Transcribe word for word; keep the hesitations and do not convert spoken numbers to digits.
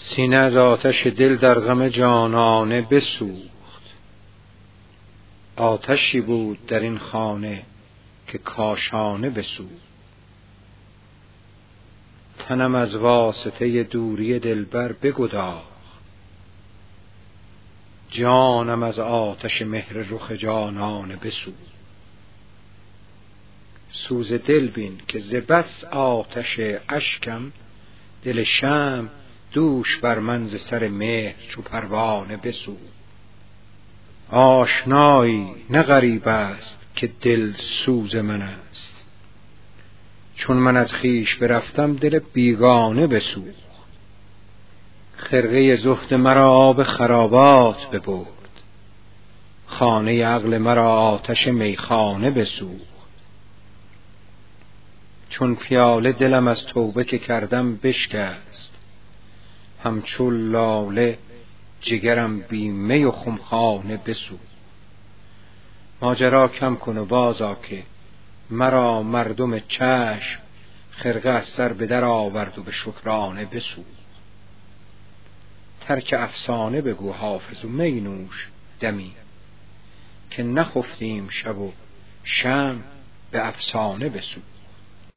سینه از آتش دل در غم جانانه بسوخت. آتشی بود در این خانه که کاشانه بسوخت. تنم از واسطه دوری دلبر بگداخت. جانم از آتش مهر رخ جانانه بسوخت. سوز دل بین که ز بس آتش اشکم، دل شمع دوش بر من ز سر مهر چو پروانه بسوخت. آشنایی نه غریب است که دل سوز من است، چون من از خویش برفتم دل بیگانه بسوخت. خرقه زهد مرا آب خرابات ببرد، خانه عقل مرا آتش میخانه بسوخت. چون پیاله دلم از توبه که کردم بشکست، همچو لاله جگرم بی می و خمخانه بسوخت. ماجرا کم کن و بازآ که مرا مردم چشم، خرقه از سر به در آورد و به شکرانه بسوخت. ترک افسانه بگو حافظ و می نوش دمی، که نخفتیم شب و شمع به افسانه بسوخت.